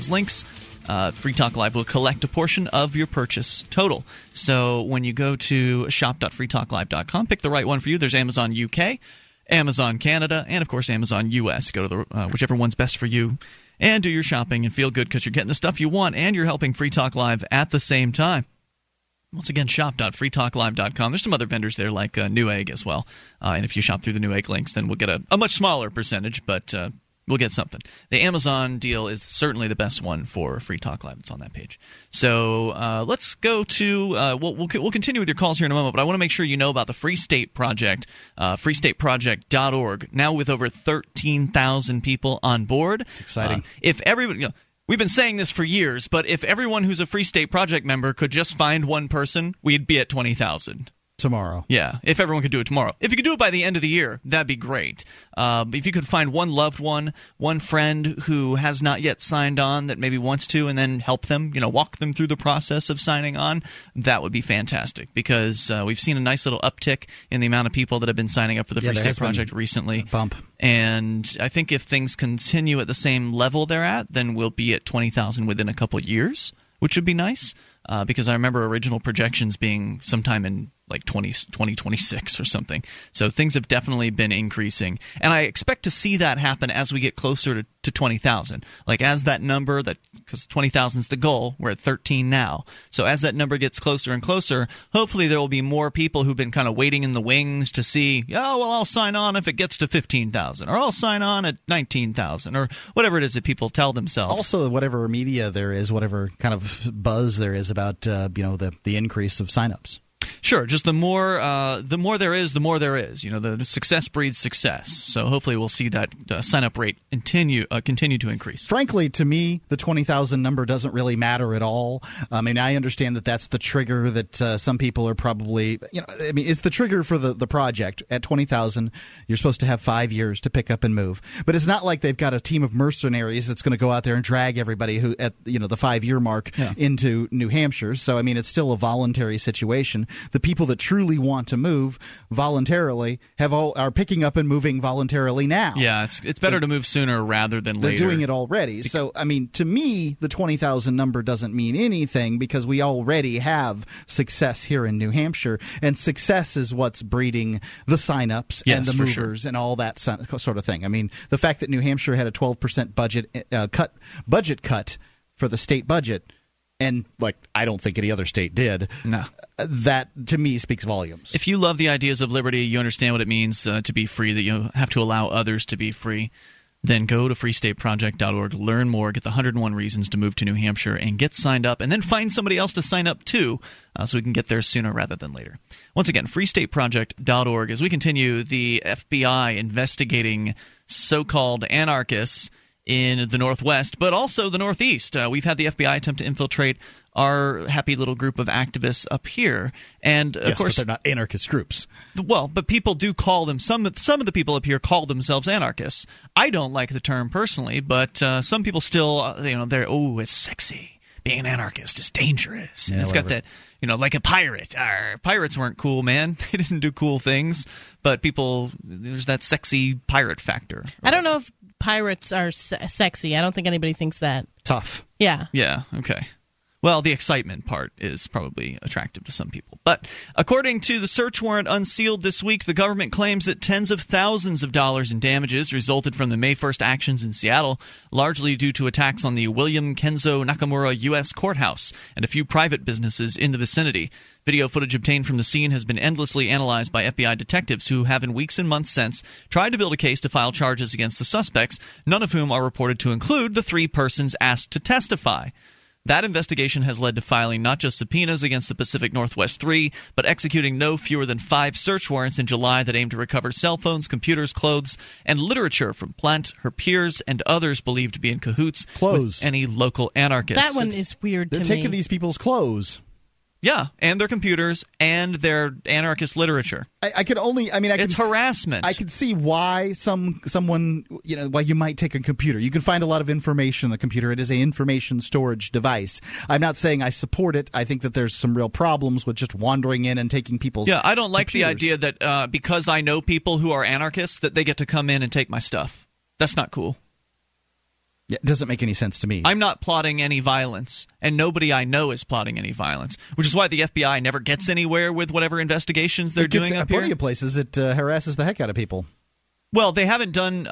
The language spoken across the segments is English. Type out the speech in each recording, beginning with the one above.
links. Free Talk Live will collect a portion of your purchase total. So when you go to shop.freetalklive.com, pick the right one for you. There's Amazon UK, Amazon Canada, and of course Amazon US. Go to the whichever one's best for you and do your shopping and feel good because you're getting the stuff you want and you're helping Free Talk Live at the same time. Once again, shop.freetalklive.com. There's some other vendors there like Newegg as well. And if you shop through the Newegg links, then we'll get a much smaller percentage, but we'll get something. The Amazon deal is certainly the best one for Free Talk Live. It's on that page. So let's go to we'll continue with your calls here in a moment, but I want to make sure you know about the Free State Project, freestateproject.org, now with over 13,000 people on board. It's exciting. If everybody... We've been saying this for years, but if everyone who's a Free State Project member could just find one person, we'd be at 20,000. Tomorrow. Yeah, if everyone could do it tomorrow. If you could do it by the end of the year, that'd be great. If you could find one loved one friend who has not yet signed on that maybe wants to, and then help them, walk them through the process of signing on, that would be fantastic because we've seen a nice little uptick in the amount of people that have been signing up for the Free State Project recently. Bump. And I think if things continue at the same level they're at, then we'll be at 20,000 within a couple years, which would be nice because I remember original projections being sometime in like 2026 or something. So things have definitely been increasing. And I expect to see that happen as we get closer to 20,000. Like as that number, because 20,000 is the goal, we're at 13 now. So as that number gets closer and closer, hopefully there will be more people who've been kind of waiting in the wings to see, I'll sign on if it gets to 15,000, or I'll sign on at 19,000, or whatever it is that people tell themselves. Also, whatever media there is, whatever kind of buzz there is about the increase of signups. Sure. Just the more there is, the more there is. The success breeds success. So hopefully we'll see that sign-up rate continue to increase. Frankly, to me, the 20,000 number doesn't really matter at all. I mean, I understand that that's the trigger that some people are probably it's the trigger for the project. At 20,000, you're supposed to have 5 years to pick up and move. But it's not like they've got a team of mercenaries that's going to go out there and drag everybody who at the 5-year mark into New Hampshire. So, I mean, it's still a voluntary situation. The people that truly want to move voluntarily are picking up and moving voluntarily now. Yeah, it's better to move sooner rather than later. They're doing it already. So, I mean, to me, the 20,000 number doesn't mean anything because we already have success here in New Hampshire, and success is what's breeding the signups and the movers and all that sort of thing. I mean, the fact that New Hampshire had a 12% budget cut for the state budget. And, I don't think any other state did. No. That, to me, speaks volumes. If you love the ideas of liberty, you understand what it means to be free, that you have to allow others to be free, then go to freestateproject.org, learn more, get the 101 reasons to move to New Hampshire, and get signed up, and then find somebody else to sign up too, so we can get there sooner rather than later. Once again, freestateproject.org. As we continue, the FBI investigating so-called anarchists in the Northwest, but also the Northeast. We've had the FBI attempt to infiltrate our happy little group of activists up here, and of course but they're not anarchist groups. Well, but people do call them. Some of the people up here call themselves anarchists. I don't like the term personally, but some people still, it's sexy. Being an anarchist is dangerous. Yeah, it's got that, like a pirate. Pirates weren't cool, man. They didn't do cool things, but there's that sexy pirate factor. I don't know if pirates are sexy. I don't think anybody thinks that. Tough. Yeah. Yeah, okay. Well, the excitement part is probably attractive to some people. But according to the search warrant unsealed this week, the government claims that tens of thousands of dollars in damages resulted from the May 1st actions in Seattle, largely due to attacks on the William Kenzo Nakamura U.S. Courthouse and a few private businesses in the vicinity. Video footage obtained from the scene has been endlessly analyzed by FBI detectives who have in weeks and months since tried to build a case to file charges against the suspects, none of whom are reported to include the 3 persons asked to testify. That investigation has led to filing not just subpoenas against the Pacific Northwest 3, but executing no fewer than 5 search warrants in July that aim to recover cell phones, computers, clothes, and literature from Plant, her peers, and others believed to be in cahoots with any local anarchists. That one is weird to me. They're taking these people's clothes. Yeah, and their computers and their anarchist literature. It's harassment. I could see why someone, why you might take a computer. You can find a lot of information on a computer. It is an information storage device. I'm not saying I support it. I think that there's some real problems with just wandering in and taking people's I don't like computers. the idea that because I know people who are anarchists that they get to come in and take my stuff. That's not cool. It doesn't make any sense to me. I'm not plotting any violence, and nobody I know is plotting any violence, which is why the FBI never gets anywhere with whatever investigations they're doing up here. Plenty of places it harasses the heck out of people. Well, they haven't done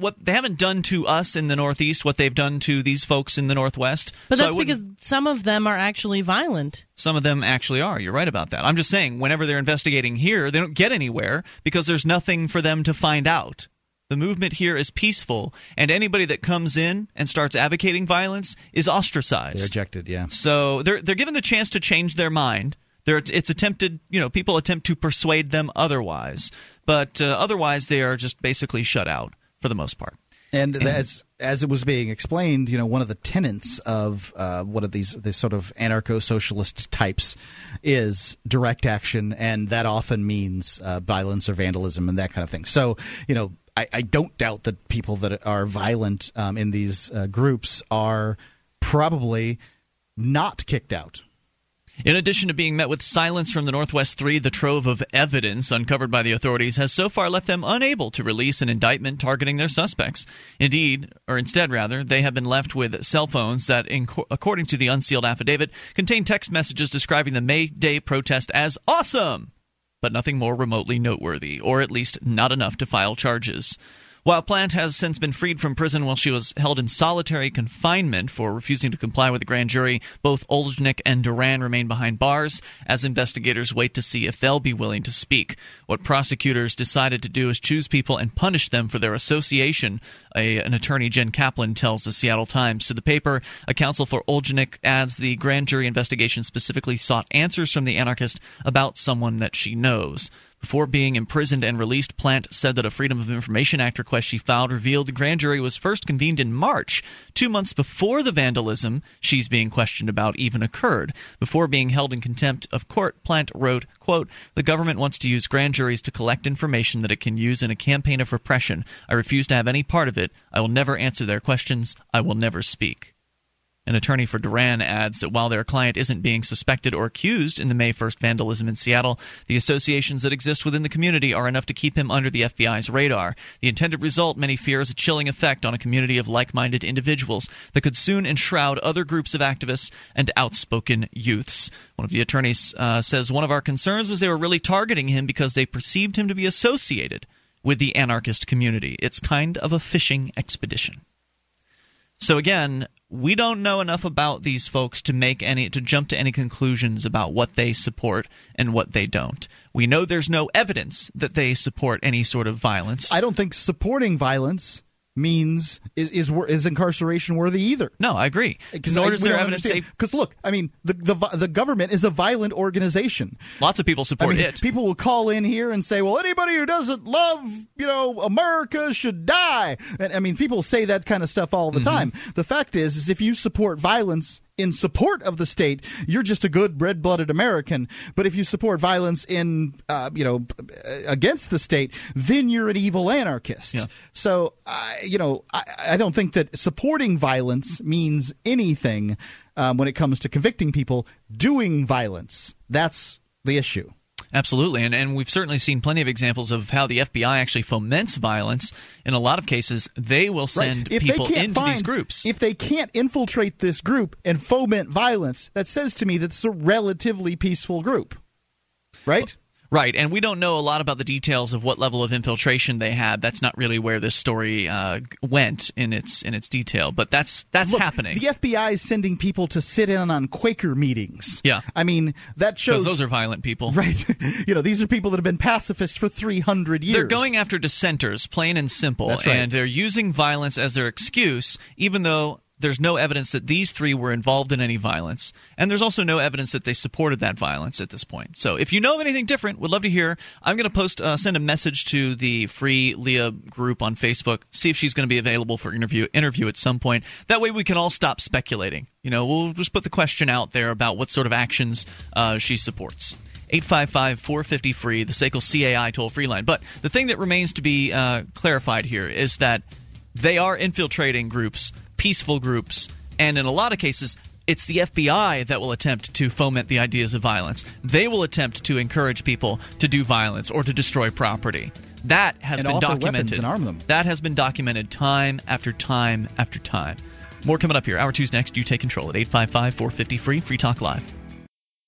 to us in the Northeast what they've done to these folks in the Northwest. But that's because some of them are actually violent. Some of them actually are. You're right about that. I'm just saying, whenever they're investigating here, they don't get anywhere because there's nothing for them to find out. The movement here is peaceful, and anybody that comes in and starts advocating violence is ostracized. They're ejected, yeah. So they're given the chance to change their mind. It's attempted, people attempt to persuade them otherwise. But otherwise, they are just basically shut out for the most part. And as it was being explained, one of the tenets of one of these sort of anarcho-socialist types is direct action, and that often means violence or vandalism and that kind of thing. So, I don't doubt that people that are violent in these groups are probably not kicked out. In addition to being met with silence from the Northwest 3, the trove of evidence uncovered by the authorities has so far left them unable to release an indictment targeting their suspects. Instead, they have been left with cell phones that, according to the unsealed affidavit, contain text messages describing the May Day protest as awesome, but nothing more remotely noteworthy, or at least not enough to file charges. While Plant has since been freed from prison while she was held in solitary confinement for refusing to comply with the grand jury, both Olejnik and Duran remain behind bars as investigators wait to see if they'll be willing to speak. What prosecutors decided to do is choose people and punish them for their association, an attorney, Jen Kaplan, tells the Seattle Times. To the paper, a counsel for Olejnik adds the grand jury investigation specifically sought answers from the anarchist about someone that she knows. Before being imprisoned and released, Plant said that a Freedom of Information Act request she filed revealed the grand jury was first convened in March, 2 months before the vandalism she's being questioned about even occurred. Before being held in contempt of court, Plant wrote, quote, "The government wants to use grand juries to collect information that it can use in a campaign of repression. I refuse to have any part of it. I will never answer their questions. I will never speak." An attorney for Duran adds that while their client isn't being suspected or accused in the May 1st vandalism in Seattle, the associations that exist within the community are enough to keep him under the FBI's radar. The intended result, many fear, is a chilling effect on a community of like-minded individuals that could soon enshroud other groups of activists and outspoken youths. One of the attorneys says one of our concerns was they were really targeting him because they perceived him to be associated with the anarchist community. It's kind of a fishing expedition. So again, we don't know enough about these folks to jump to any conclusions about what they support and what they don't. We know there's no evidence that they support any sort of violence. I don't think supporting violence means is incarceration worthy either. No, I agree. Nor does there evidence say, because look, I mean, the government is a violent organization. Lots of people support it. People will call in here and say, well, anybody who doesn't love, America should die. And I mean, people say that kind of stuff all the time. The fact is if you support violence in support of the state, you're just a good red-blooded American. But if you support violence against the state, then you're an evil anarchist. Yeah. So, I don't think that supporting violence means anything when it comes to convicting people doing violence. That's the issue. Absolutely, and we've certainly seen plenty of examples of how the FBI actually foments violence. In a lot of cases, they will send people into these groups. If they can't infiltrate this group and foment violence, that says to me that it's a relatively peaceful group, right? Right, and we don't know a lot about the details of what level of infiltration they had. That's not really where this story went in its detail, but that's happening. The FBI is sending people to sit in on Quaker meetings. Yeah. I mean, that shows... Because those are violent people. Right. These are people that have been pacifists for 300 years. They're going after dissenters, plain and simple. That's right. And they're using violence as their excuse, even though there's no evidence that these three were involved in any violence. And there's also no evidence that they supported that violence at this point. So if you know of anything different, we'd love to hear. I'm going to send a message to the Free Leah group on Facebook, see if she's going to be available for interview at some point. That way we can all stop speculating. We'll just put the question out there about what sort of actions she supports. 855-450-FREE, the SACL CAI toll-free line. But the thing that remains to be clarified here is that they are infiltrating groups, peaceful groups, and in a lot of cases, it's the FBI that will attempt to foment the ideas of violence. They will attempt to encourage people to do violence or to destroy property. That has been documented. And arm them. That has been documented time after time after time. More coming up here. Hour two's next. You take control at 855-450-FREE. Free Talk Live.